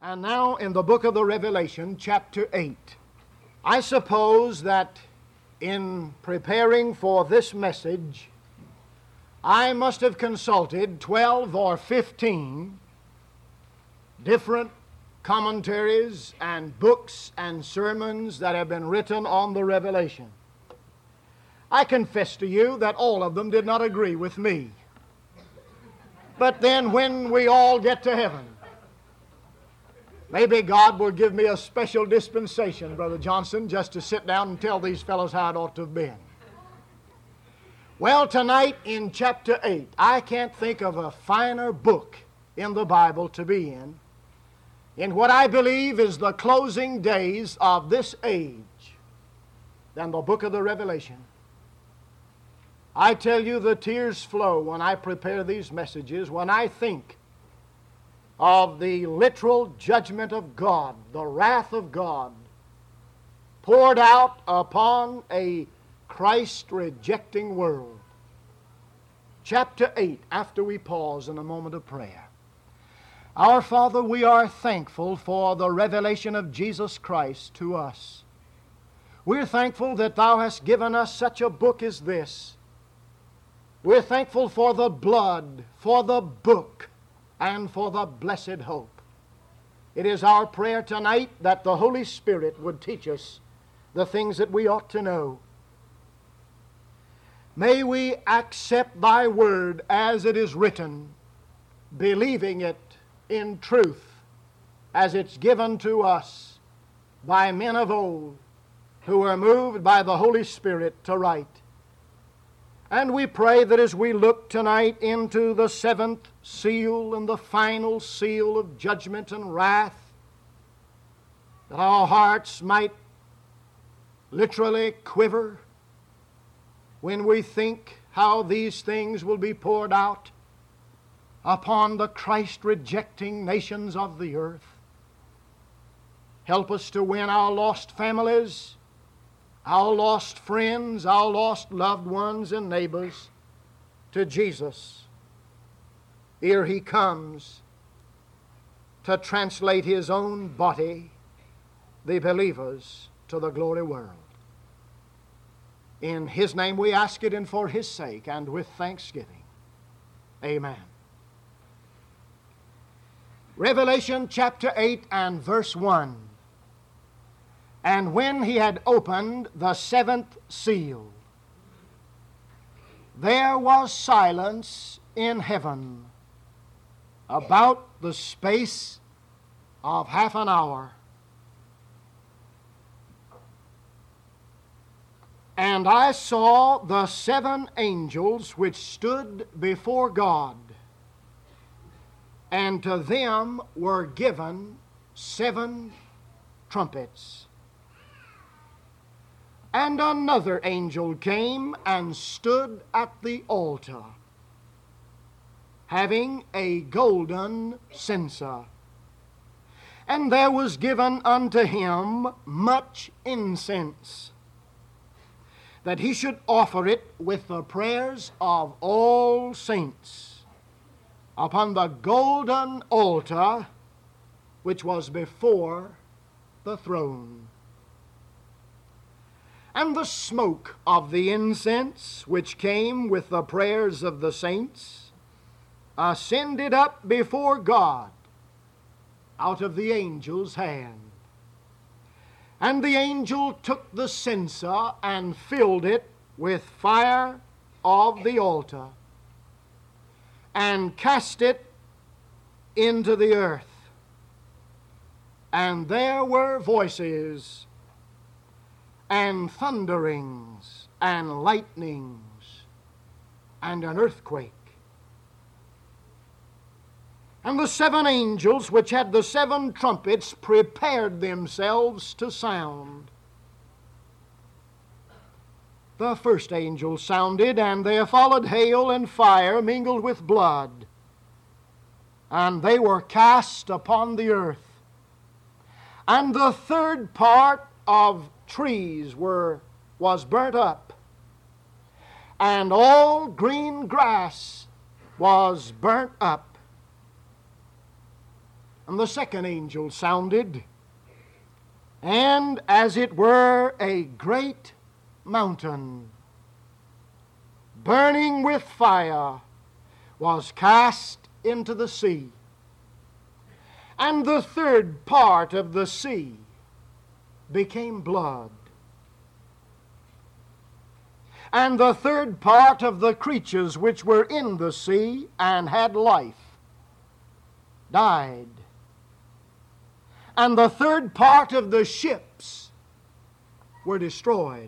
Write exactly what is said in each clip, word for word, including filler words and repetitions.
And now in the book of the Revelation, chapter eight. I suppose that in preparing for this message, I must have consulted twelve or fifteen different commentaries and books and sermons that have been written on the Revelation. I confess to you that all of them did not agree with me. But then when we all get to heaven, maybe God will give me a special dispensation, Brother Johnson, just to sit down and tell these fellows how it ought to have been. Well, tonight in chapter eight, I can't think of a finer book in the Bible to be in, in what I believe is the closing days of this age, than the book of the Revelation. I tell you, the tears flow when I prepare these messages, when I think of the literal judgment of God, the wrath of God, poured out upon a Christ-rejecting world. Chapter eight, after we pause in a moment of prayer. Our Father, we are thankful for the revelation of Jesus Christ to us. We're thankful that Thou hast given us such a book as this. We're thankful for the blood, for the book, and for the blessed hope. It is our prayer tonight that the Holy Spirit would teach us the things that we ought to know. May we accept Thy word as it is written, believing it in truth as it's given to us by men of old who were moved by the Holy Spirit to write. And we pray that as we look tonight into the seventh seal and the final seal of judgment and wrath, that our hearts might literally quiver when we think how these things will be poured out upon the Christ-rejecting nations of the earth. Help us to win our lost families, our lost friends, our lost loved ones and neighbors to Jesus ere He comes to translate His own body, the believers, to the glory world. In His name we ask it, and for His sake, and with thanksgiving. Amen. Revelation chapter eight and verse one. And when he had opened the seventh seal, there was silence in heaven about the space of half an hour. And I saw the seven angels which stood before God, and to them were given seven trumpets. And another angel came and stood at the altar, having a golden censer. And there was given unto him much incense, that he should offer it with the prayers of all saints upon the golden altar which was before the throne. And the smoke of the incense, which came with the prayers of the saints, ascended up before God out of the angel's hand. And the angel took the censer and filled it with fire of the altar, and cast it into the earth. And there were voices, and thunderings, and lightnings, and an earthquake. And the seven angels which had the seven trumpets prepared themselves to sound. The first angel sounded, and there followed hail and fire mingled with blood, and they were cast upon the earth. And the third part of trees were was burnt up, and all green grass was burnt up. And the second angel sounded, and as it were a great mountain, burning with fire, was cast into the sea. And the third part of the sea became blood. And the third part of the creatures which were in the sea and had life died. And the third part of the ships were destroyed.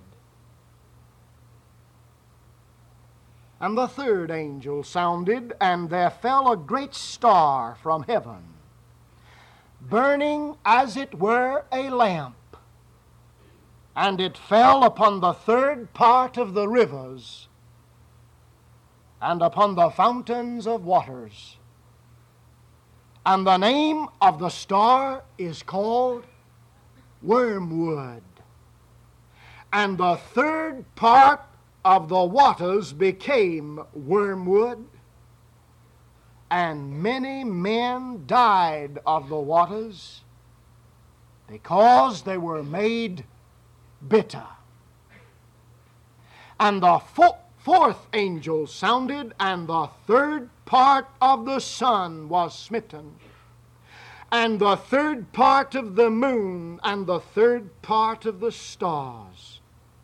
And the third angel sounded, and there fell a great star from heaven, burning as it were a lamp. And it fell upon the third part of the rivers, and upon the fountains of waters. And the name of the star is called Wormwood. And the third part of the waters became wormwood, and many men died of the waters because they were made bitter. And the fo- fourth angel sounded, and the third part of the sun was smitten, and the third part of the moon, and the third part of the stars,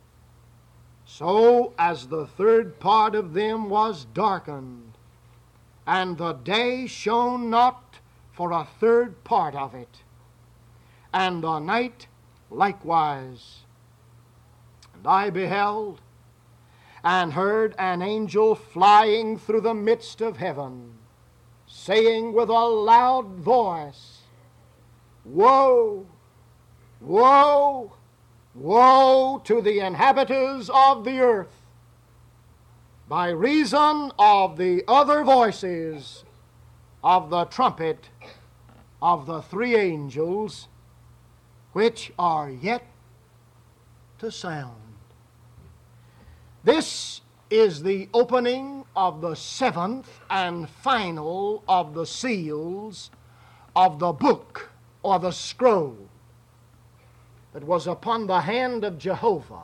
so as the third part of them was darkened, and the day shone not for a third part of it, and the night likewise. And I beheld and heard an angel flying through the midst of heaven, saying with a loud voice, Woe, woe, woe to the inhabitants of the earth, by reason of the other voices of the trumpet of the three angels, which are yet to sound. This is the opening of the seventh and final of the seals of the book or the scroll that was upon the hand of Jehovah.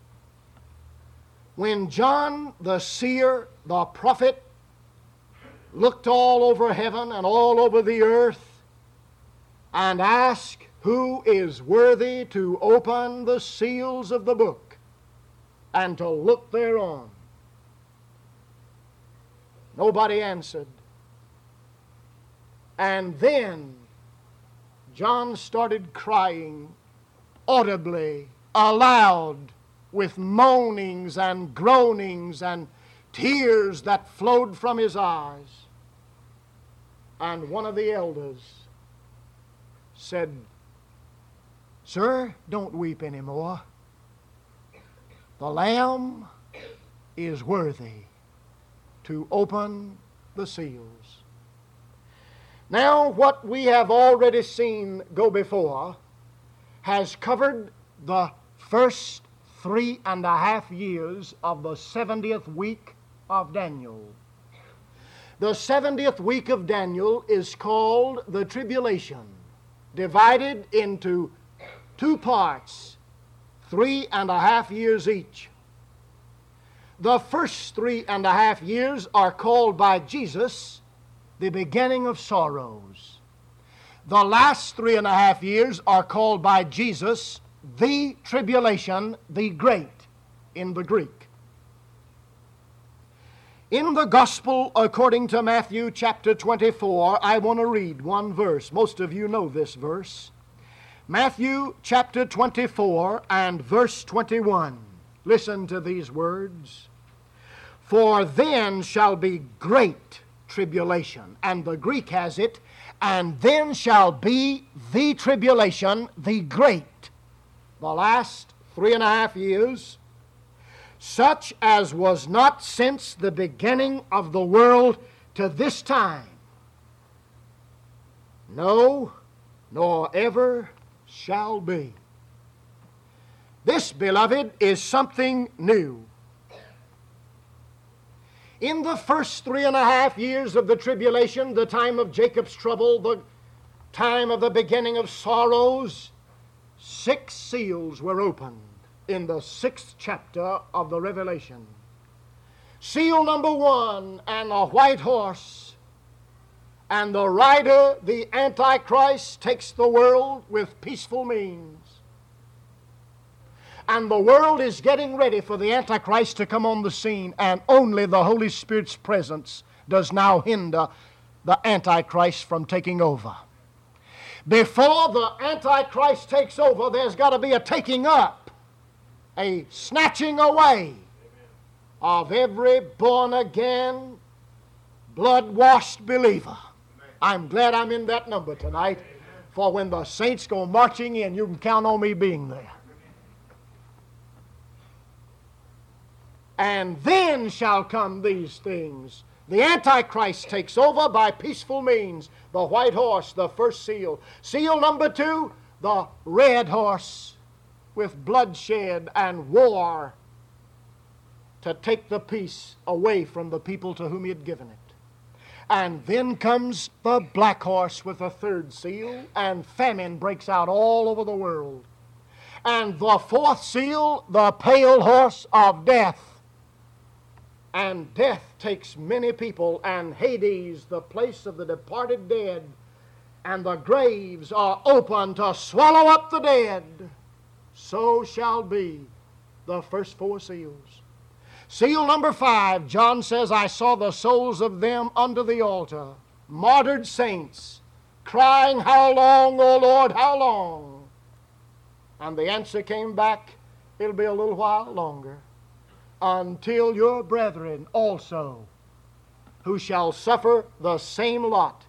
When John the seer, the prophet, looked all over heaven and all over the earth and asked, Who is worthy to open the seals of the book and to look thereon? Nobody answered. And then John started crying audibly, aloud, with moanings and groanings and tears that flowed from his eyes. And one of the elders said, Sir, don't weep anymore. The Lamb is worthy to open the seals. Now, what we have already seen go before has covered the first three and a half years of the seventieth week of Daniel. The seventieth week of Daniel is called the tribulation, divided into two parts, three and a half years each. The first three and a half years are called by Jesus the beginning of sorrows. The last three and a half years are called by Jesus the tribulation, the great in the Greek. In the Gospel according to Matthew chapter twenty-four, I want to read one verse. Most of you know this verse. Matthew chapter twenty-four and verse twenty-one. Listen to these words. For then shall be great tribulation. And the Greek has it, and then shall be the tribulation, the great. The last three and a half years, such as was not since the beginning of the world to this time. No, nor ever shall be. This, beloved, is something new. In the first three and a half years of the tribulation, the time of Jacob's trouble, the time of the beginning of sorrows, six seals were opened in the sixth chapter of the Revelation. Seal number one, and a white horse, and the rider, the Antichrist, takes the world with peaceful means. And the world is getting ready for the Antichrist to come on the scene, and only the Holy Spirit's presence does now hinder the Antichrist from taking over. Before the Antichrist takes over, there's got to be a taking up, a snatching away of every born-again, blood-washed believer. I'm glad I'm in that number tonight, for when the saints go marching in, you can count on me being there. And then shall come these things. The Antichrist takes over by peaceful means. The white horse, the first seal. Seal number two, the red horse, with bloodshed and war to take the peace away from the people to whom he had given it. And then comes the black horse with a third seal, and famine breaks out all over the world. And the fourth seal, the pale horse of death. And death takes many people, and Hades, the place of the departed dead, and the graves are open to swallow up the dead. So shall be the first four seals. Seal number five, John says, I saw the souls of them under the altar, martyred saints, crying, how long, O Lord, how long? And the answer came back, it'll be a little while longer, until your brethren also, who shall suffer the same lot,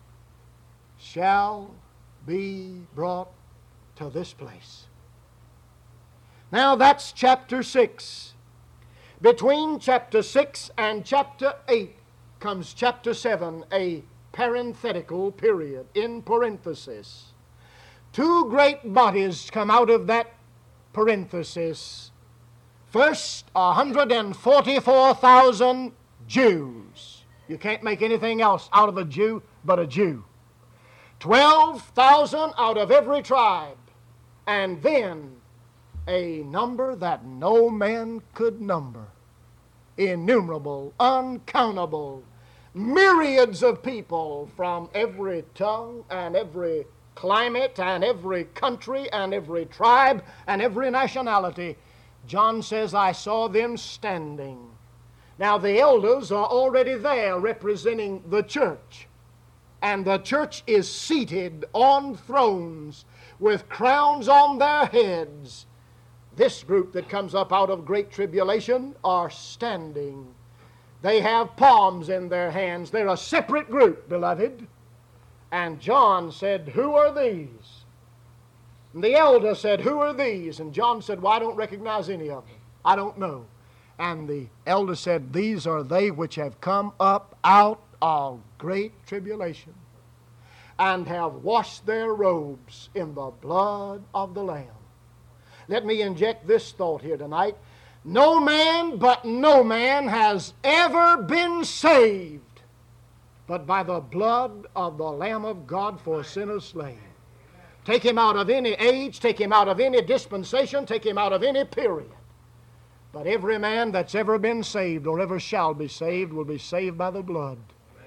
shall be brought to this place. Now that's chapter six. Between chapter six and chapter eight comes chapter seven, a parenthetical period, in parenthesis. Two great bodies come out of that parenthesis. First, one hundred forty-four thousand Jews. You can't make anything else out of a Jew but a Jew. twelve thousand out of every tribe. And then a number that no man could number. Innumerable, uncountable, myriads of people from every tongue and every climate and every country and every tribe and every nationality. John says, I saw them standing. Now the elders are already there representing the church. And the church is seated on thrones with crowns on their heads. This group that comes up out of great tribulation are standing. They have palms in their hands. They're a separate group, beloved. And John said, who are these? And the elder said, who are these? And John said, well, I don't recognize any of them. I don't know. And the elder said, these are they which have come up out of great tribulation and have washed their robes in the blood of the Lamb. Let me inject this thought here tonight. No man but no man has ever been saved but by the blood of the Lamb of God for sinners slain. Take him out of any age, take him out of any dispensation, take him out of any period. But every man that's ever been saved or ever shall be saved will be saved by the blood.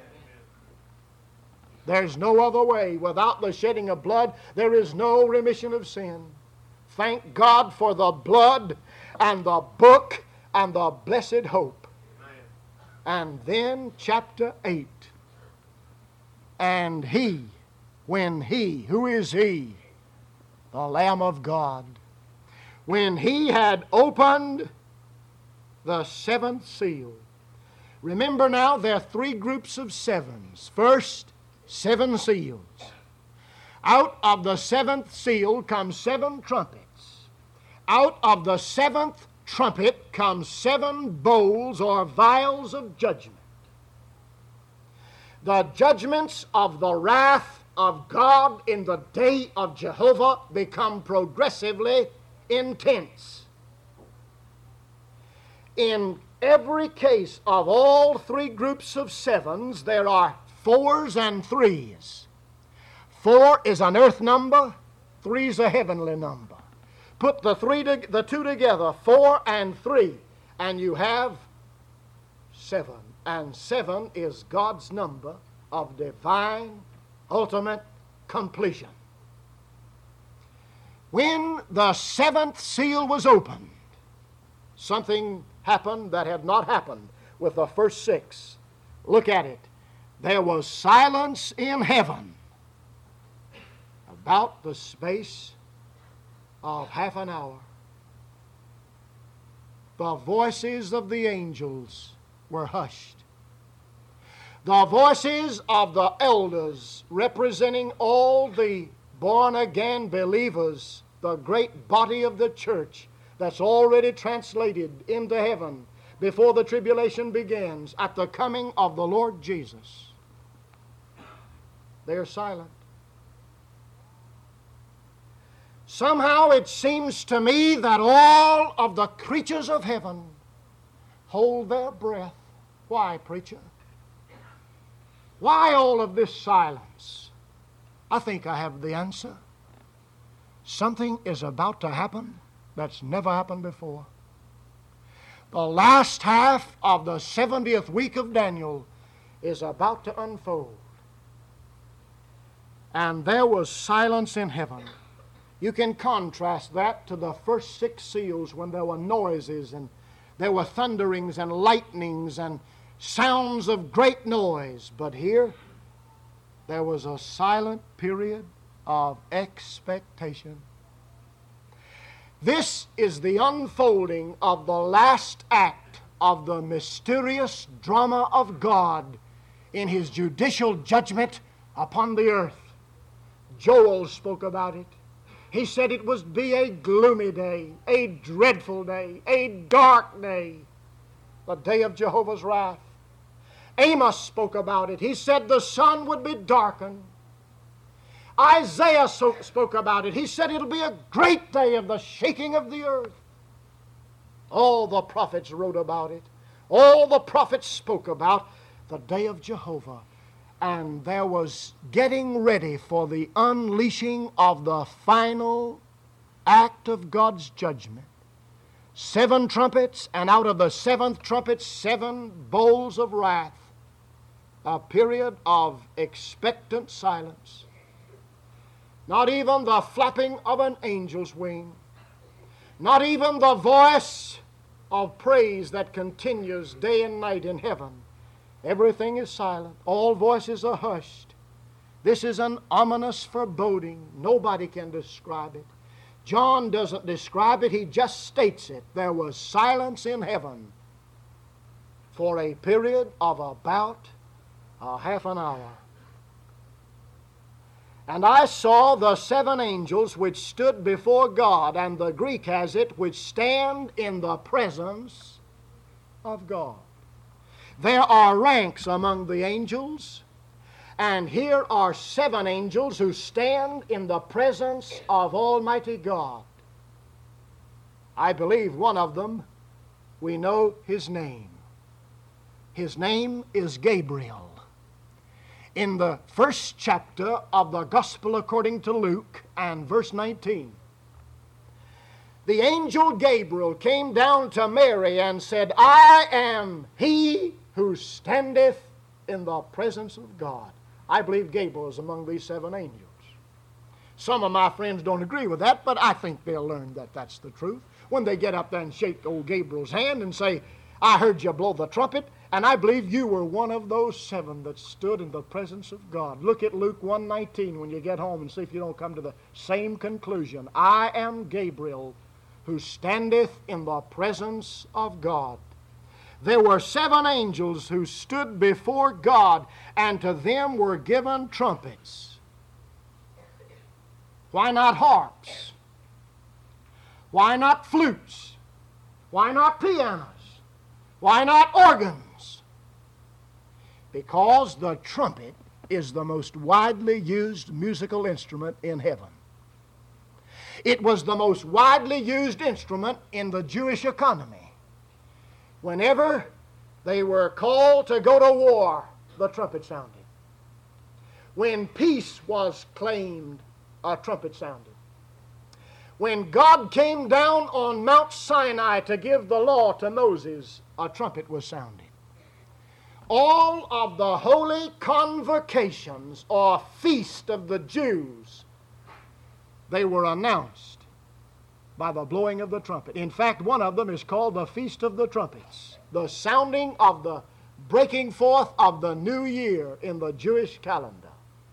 There's no other way. Without the shedding of blood, there is no remission of sin. Thank God for the blood and the book and the blessed hope. And then chapter eight. And he, when he, who is he? The Lamb of God. When he had opened the seventh seal. Remember now, there are three groups of sevens. First, seven seals. Out of the seventh seal comes seven trumpets. Out of the seventh trumpet comes seven bowls or vials of judgment. The judgments of the wrath of God in the day of Jehovah become progressively intense. In every case of all three groups of sevens, there are fours and threes. Four is an earth number, three is a heavenly number. Put the three to, the two together, four and three, and you have seven. And seven is God's number of divine, ultimate completion. When the seventh seal was opened, something happened that had not happened with the first six. Look at it. There was silence in heaven about the space of half an hour. The voices of the angels were hushed. The voices of the elders representing all the born-again believers, the great body of the church that's already translated into heaven before the tribulation begins at the coming of the Lord Jesus. They're silent. Somehow it seems to me that all of the creatures of heaven hold their breath. Why, preacher? Why all of this silence? I think I have the answer. Something is about to happen that's never happened before. The last half of the seventieth week of Daniel is about to unfold. And there was silence in heaven. You can contrast that to the first six seals when there were noises and there were thunderings and lightnings and sounds of great noise. But here, there was a silent period of expectation. This is the unfolding of the last act of the mysterious drama of God in His judicial judgment upon the earth. Joel spoke about it. He said it would be a gloomy day, a dreadful day, a dark day, the day of Jehovah's wrath. Amos spoke about it. He said the sun would be darkened. Isaiah so spoke about it. He said it'll be a great day of the shaking of the earth. All the prophets wrote about it. All the prophets spoke about the day of Jehovah. And there was getting ready for the unleashing of the final act of God's judgment. Seven trumpets, and out of the seventh trumpet, seven bowls of wrath. A period of expectant silence. Not even the flapping of an angel's wing. Not even the voice of praise that continues day and night in heaven. Everything is silent. All voices are hushed. This is an ominous foreboding. Nobody can describe it. John doesn't describe it. He just states it. There was silence in heaven for a period of about a half an hour. And I saw the seven angels which stood before God, and the Greek has it, which stand in the presence of God. There are ranks among the angels, and here are seven angels who stand in the presence of Almighty God. I believe one of them, we know his name. His name is Gabriel. In the first chapter of the Gospel according to Luke and verse nineteen, the angel Gabriel came down to Mary and said, I am he who standeth in the presence of God. I believe Gabriel is among these seven angels. Some of my friends don't agree with that, but I think they'll learn that that's the truth when they get up there and shake old Gabriel's hand and say, I heard you blow the trumpet, and I believe you were one of those seven that stood in the presence of God. Look at Luke one nineteen when you get home and see if you don't come to the same conclusion. I am Gabriel who standeth in the presence of God. There were seven angels who stood before God, and to them were given trumpets. Why not harps? Why not flutes? Why not pianos? Why not organs? Because the trumpet is the most widely used musical instrument in heaven. It was the most widely used instrument in the Jewish economy. Whenever they were called to go to war, the trumpet sounded. When peace was claimed, a trumpet sounded. When God came down on Mount Sinai to give the law to Moses, a trumpet was sounded. All of the holy convocations or feast of the Jews, they were announced by the blowing of the trumpet. In fact, one of them is called the Feast of the Trumpets, the sounding of the breaking forth of the new year in the Jewish calendar.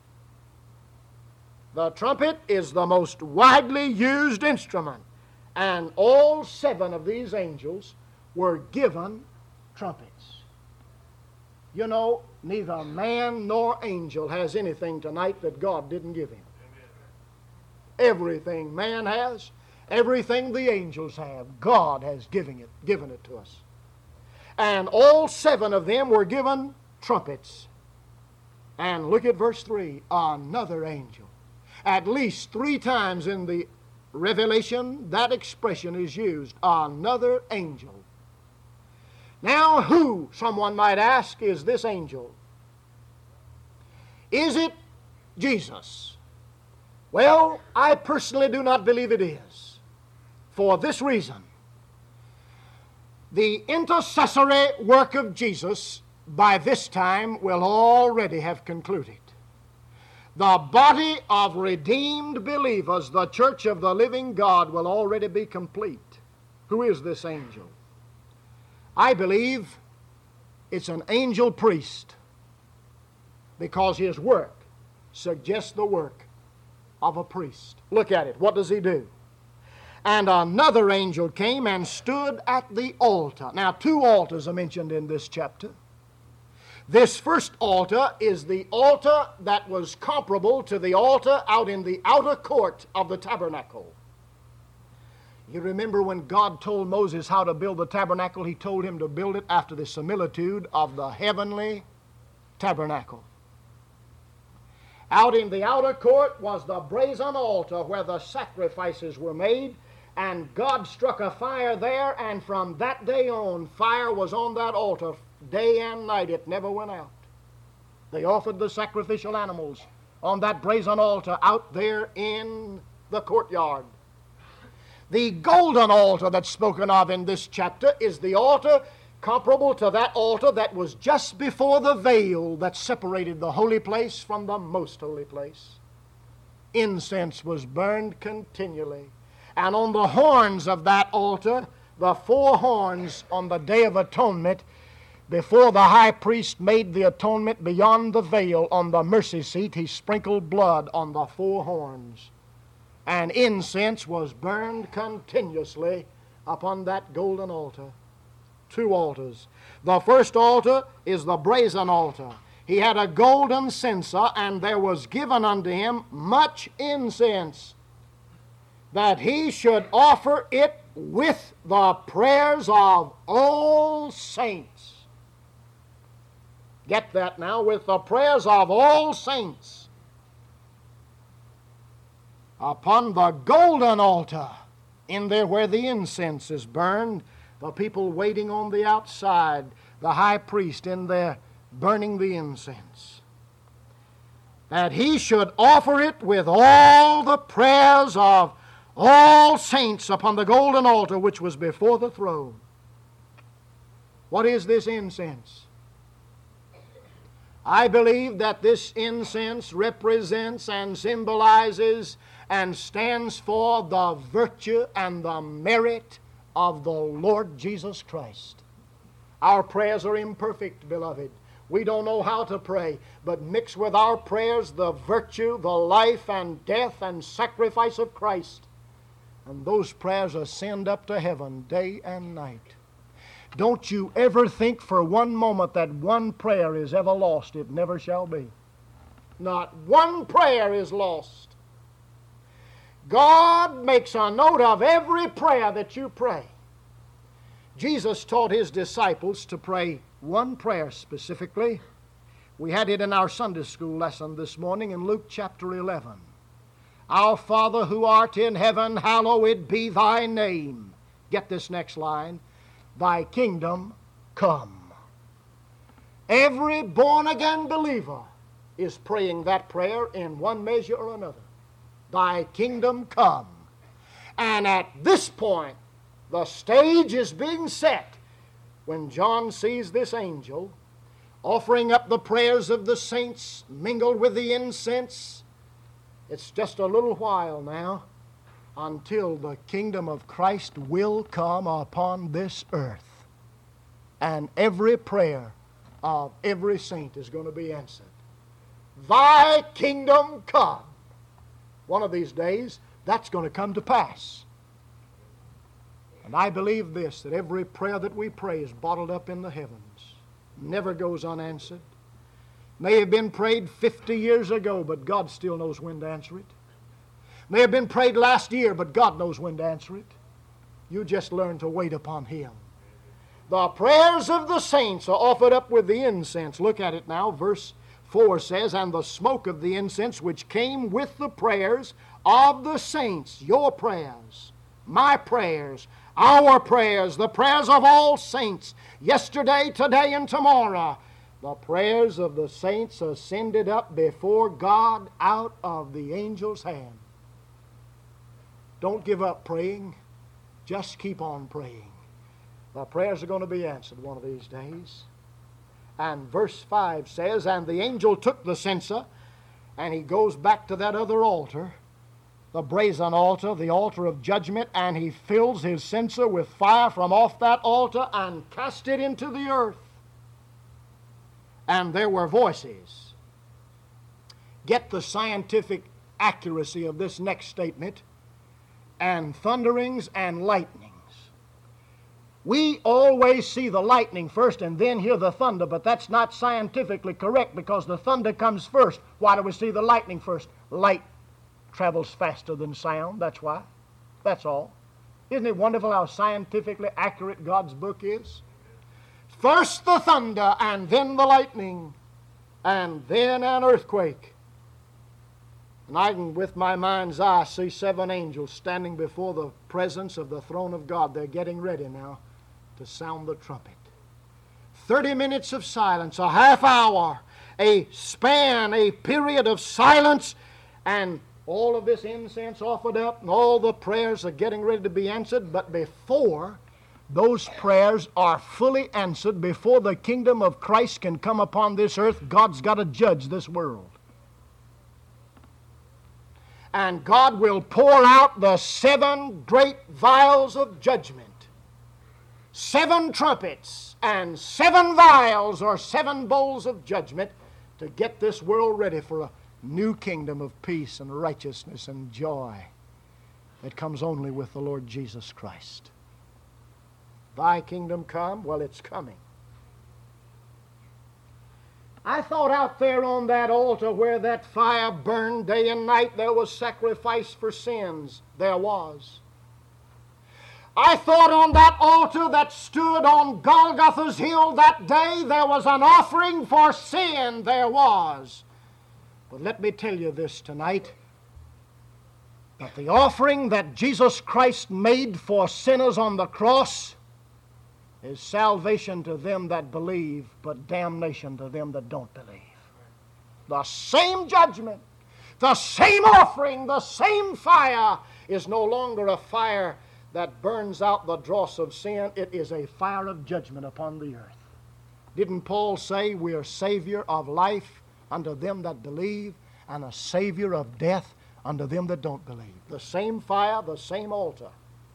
The trumpet is the most widely used instrument, and all seven of these angels were given trumpets. You know, neither man nor angel has anything tonight that God didn't give him. Everything man has, everything the angels have, God has given it, given it to us. And all seven of them were given trumpets. And look at verse three, another angel. At least three times in the Revelation, that expression is used, another angel. Now who, someone might ask, is this angel? Is it Jesus? Well, I personally do not believe it is. For this reason, the intercessory work of Jesus by this time will already have concluded. The body of redeemed believers, the church of the living God, will already be complete. Who is this angel? I believe it's an angel priest, because his work suggests the work of a priest. Look at it. What does he do? And another angel came and stood at the altar. Now, two altars are mentioned in this chapter. This first altar is the altar that was comparable to the altar out in the outer court of the tabernacle. You remember when God told Moses how to build the tabernacle, he told him to build it after the similitude of the heavenly tabernacle. Out in the outer court was the brazen altar where the sacrifices were made, and God struck a fire there, and from that day on, fire was on that altar day and night. It never went out. They offered the sacrificial animals on that brazen altar out there in the courtyard. The golden altar that's spoken of in this chapter is the altar comparable to that altar that was just before the veil that separated the holy place from the most holy place. Incense was burned continually. And on the horns of that altar, the four horns on the Day of Atonement, before the high priest made the atonement beyond the veil on the mercy seat, he sprinkled blood on the four horns. And incense was burned continuously upon that golden altar. Two altars. The first altar is the brazen altar. He had a golden censer, and there was given unto him much incense, that he should offer it with the prayers of all saints. Get that now, with the prayers of all saints. Upon the golden altar, in there where the incense is burned, the people waiting on the outside, the high priest in there burning the incense, that he should offer it with all the prayers of all saints upon the golden altar which was before the throne. What is this incense? I believe that this incense represents and symbolizes and stands for the virtue and the merit of the Lord Jesus Christ. Our prayers are imperfect, beloved. We don't know how to pray, but mix with our prayers the virtue, the life and death and sacrifice of Christ, and those prayers ascend up to heaven day and night. Don't you ever think for one moment that one prayer is ever lost. It never shall be. Not one prayer is lost. God makes a note of every prayer that you pray. Jesus taught his disciples to pray one prayer specifically. We had it in our Sunday school lesson this morning in Luke chapter eleven. Our Father who art in heaven, hallowed be thy name. Get this next line. Thy kingdom come. Every born-again believer is praying that prayer in one measure or another. Thy kingdom come. And at this point, the stage is being set when John sees this angel offering up the prayers of the saints mingled with the incense. It's just a little while now until the kingdom of Christ will come upon this earth. And every prayer of every saint is going to be answered. Thy kingdom come. One of these days, that's going to come to pass. And I believe this, that every prayer that we pray is bottled up in the heavens. Never goes unanswered. May have been prayed fifty years ago, but God still knows when to answer it. May have been prayed last year, but God knows when to answer it. You just learn to wait upon Him. The prayers of the saints are offered up with the incense. Look at it now. Verse four says, and the smoke of the incense which came with the prayers of the saints, your prayers, my prayers, our prayers, the prayers of all saints, yesterday, today, and tomorrow, the prayers of the saints ascended up before God out of the angel's hand. Don't give up praying. Just keep on praying. The prayers are going to be answered one of these days. And verse five says, and the angel took the censer, and he goes back to that other altar, the brazen altar, the altar of judgment, and he fills his censer with fire from off that altar and cast it into the earth. And there were voices. Get the scientific accuracy of this next statement. And thunderings and lightnings. We always see the lightning first and then hear the thunder, but that's not scientifically correct because the thunder comes first. Why do we see the lightning first? Light travels faster than sound, that's why. That's all. Isn't it wonderful how scientifically accurate God's book is? First the thunder, and then the lightning, and then an earthquake. And I can, with my mind's eye, see seven angels standing before the presence of the throne of God. They're getting ready now to sound the trumpet. Thirty minutes of silence, a half hour, a span, a period of silence, and all of this incense offered up, and all the prayers are getting ready to be answered. But before those prayers are fully answered, before the kingdom of Christ can come upon this earth, God's got to judge this world. And God will pour out the seven great vials of judgment. Seven trumpets and seven vials or seven bowls of judgment to get this world ready for a new kingdom of peace and righteousness and joy that comes only with the Lord Jesus Christ. Thy kingdom come? Well, it's coming. I thought out there on that altar where that fire burned day and night, there was sacrifice for sins. There was. I thought on that altar that stood on Golgotha's hill that day, there was an offering for sin. There was. But let me tell you this tonight, that the offering that Jesus Christ made for sinners on the cross is salvation to them that believe, but damnation to them that don't believe. The same judgment, the same offering, the same fire is no longer a fire that burns out the dross of sin. It is a fire of judgment upon the earth. Didn't Paul say we are Savior of life unto them that believe, and a Savior of death unto them that don't believe? The same fire, the same altar.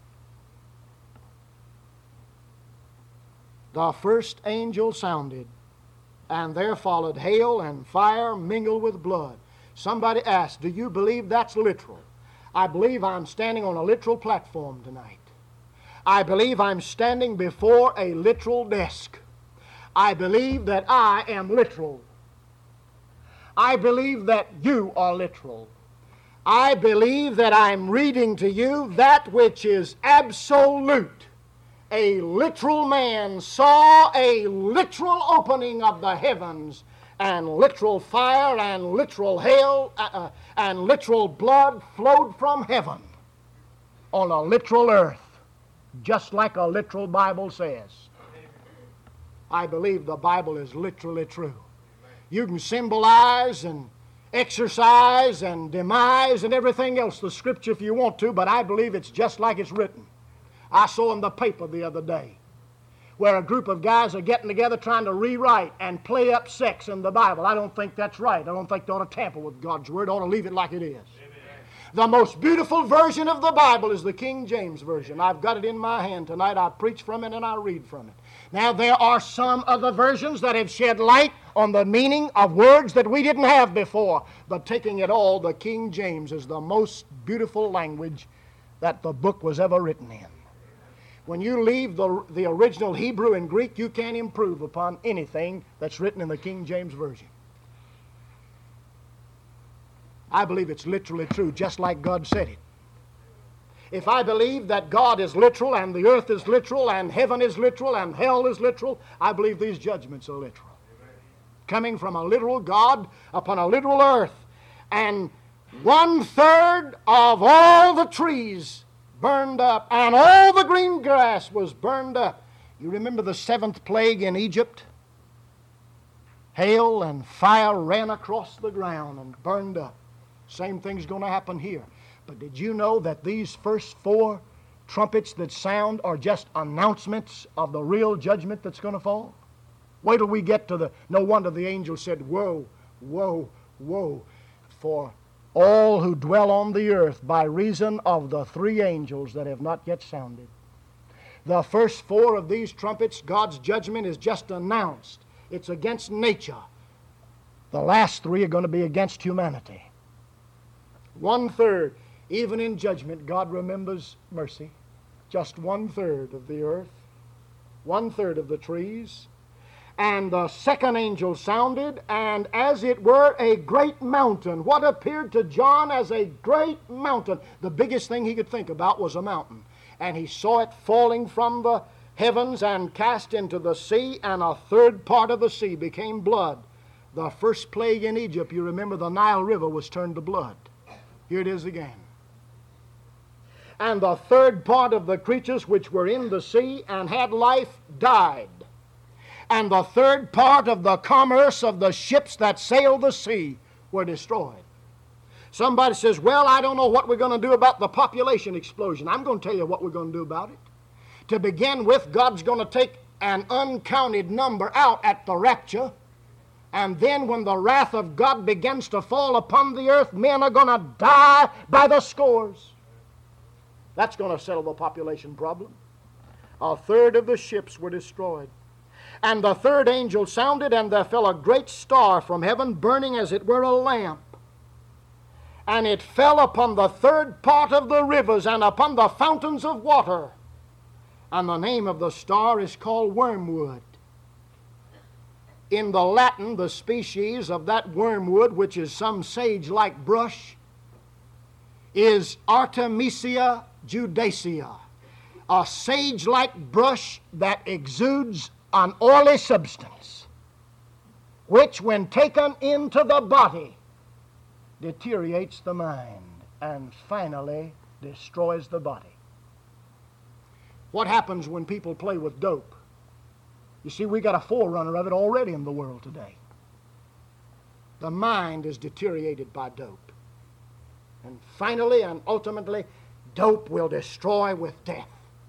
The first angel sounded, and there followed hail and fire mingled with blood. Somebody asked, do you believe that's literal? I believe I'm standing on a literal platform tonight. I believe I'm standing before a literal desk. I believe that I am literal. I believe that you are literal. I believe that I'm reading to you that which is absolute. A literal man saw a literal opening of the heavens, and literal fire and literal hail uh, uh, and literal blood flowed from heaven on a literal earth, just like a literal Bible says. I believe the Bible is literally true. You can symbolize and exercise and demise and everything else the Scripture if you want to, but I believe it's just like it's written. I saw in the paper the other day where a group of guys are getting together trying to rewrite and play up sex in the Bible. I don't think that's right. I don't think they ought to tamper with God's Word. They ought to leave it like it is. Amen. The most beautiful version of the Bible is the King James Version. I've got it in my hand tonight. I preach from it and I read from it. Now, there are some other versions that have shed light on the meaning of words that we didn't have before. But taking it all, the King James is the most beautiful language that the book was ever written in. When you leave the, the original Hebrew and Greek, you can't improve upon anything that's written in the King James Version. I believe it's literally true, just like God said it. If I believe that God is literal and the earth is literal and heaven is literal and hell is literal, I believe these judgments are literal. Coming from a literal God upon a literal earth. And one third of all the trees burned up, and all the green grass was burned up. You remember the seventh plague in Egypt? Hail and fire ran across the ground and burned up. Same thing's going to happen here. But did you know that these first four trumpets that sound are just announcements of the real judgment that's going to fall? Wait till we get to the... No wonder the angel said, woe, woe, woe, for all who dwell on the earth by reason of the three angels that have not yet sounded. The first four of these trumpets, God's judgment is just announced. It's against nature. The last three are going to be against humanity. One third, even in judgment, God remembers mercy. Just one third of the earth, one third of the trees. And the second angel sounded, and as it were a great mountain. What appeared to John as a great mountain? The biggest thing he could think about was a mountain. And he saw it falling from the heavens and cast into the sea, and a third part of the sea became blood. The first plague in Egypt, you remember the Nile River was turned to blood. Here it is again. And the third part of the creatures which were in the sea and had life died. And the third part of the commerce of the ships that sailed the sea were destroyed. Somebody says, well, I don't know what we're going to do about the population explosion. I'm going to tell you what we're going to do about it. To begin with, God's going to take an uncounted number out at the rapture. And then when the wrath of God begins to fall upon the earth, men are going to die by the scores. That's going to settle the population problem. A third of the ships were destroyed. And the third angel sounded, and there fell a great star from heaven, burning as it were a lamp. And it fell upon the third part of the rivers and upon the fountains of water. And the name of the star is called wormwood. In the Latin, the species of that wormwood, which is some sage-like brush, is Artemisia judacea, a sage-like brush that exudes an oily substance, which when taken into the body deteriorates the mind and finally destroys the body. What happens when people play with dope? You see, we got a forerunner of it already in the world today. The mind is deteriorated by dope. And finally and ultimately, dope will destroy with death.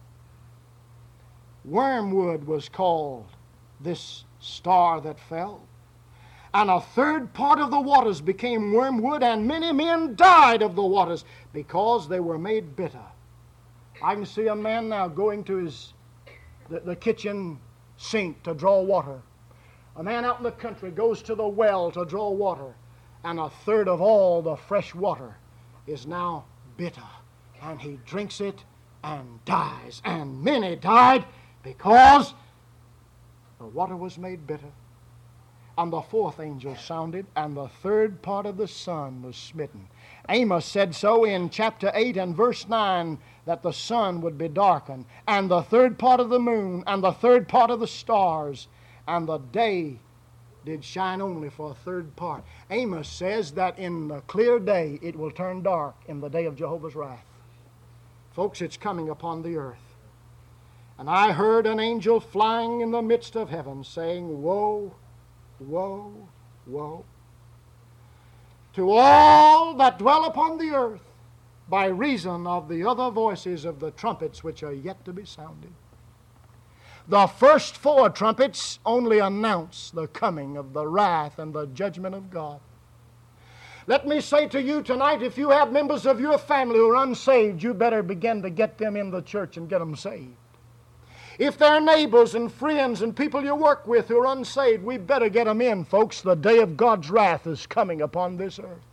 Wormwood was called this star that fell. And a third part of the waters became wormwood, and many men died of the waters because they were made bitter. I can see a man now going to his the, the kitchen sink to draw water. A man out in the country goes to the well to draw water, and a third of all the fresh water is now bitter. And he drinks it and dies. And many died because the water was made bitter. And the fourth angel sounded, and the third part of the sun was smitten. Amos said so in chapter eight and verse nine, that the sun would be darkened, and the third part of the moon, and the third part of the stars, and the day did shine only for a third part. Amos says that in the clear day it will turn dark in the day of Jehovah's wrath. Folks, it's coming upon the earth. And I heard an angel flying in the midst of heaven, saying, woe, woe, woe to all that dwell upon the earth by reason of the other voices of the trumpets which are yet to be sounded. The first four trumpets only announce the coming of the wrath and the judgment of God. Let me say to you tonight, if you have members of your family who are unsaved, you better begin to get them in the church and get them saved. If they're neighbors and friends and people you work with who are unsaved, we better get them in, folks. The day of God's wrath is coming upon this earth.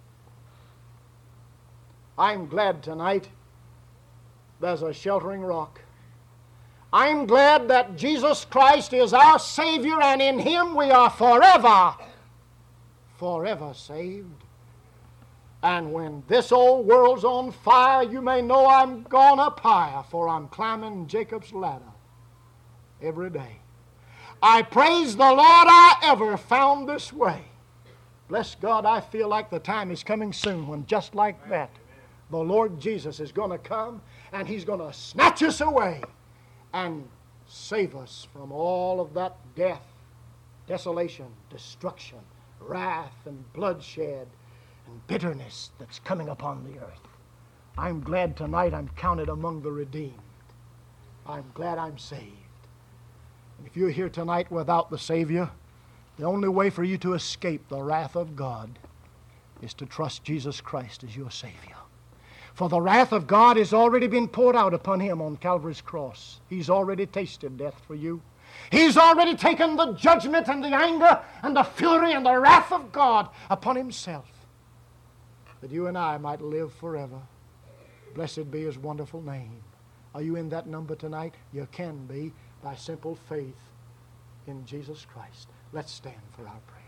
I'm glad tonight there's a sheltering rock. I'm glad that Jesus Christ is our Savior, and in Him we are forever, forever saved. And when this old world's on fire, you may know I'm gone up higher, for I'm climbing Jacob's ladder every day. I praise the Lord I ever found this way. Bless God, I feel like the time is coming soon when just like that, the Lord Jesus is going to come and He's going to snatch us away and save us from all of that death, desolation, destruction, wrath, and bloodshed, and bitterness that's coming upon the earth. I'm glad tonight I'm counted among the redeemed. I'm glad I'm saved. And if you're here tonight without the Savior, the only way for you to escape the wrath of God is to trust Jesus Christ as your Savior. For the wrath of God has already been poured out upon Him on Calvary's cross. He's already tasted death for you. He's already taken the judgment and the anger and the fury and the wrath of God upon Himself, that you and I might live forever. Blessed be His wonderful name. Are you in that number tonight? You can be by simple faith in Jesus Christ. Let's stand for our prayer.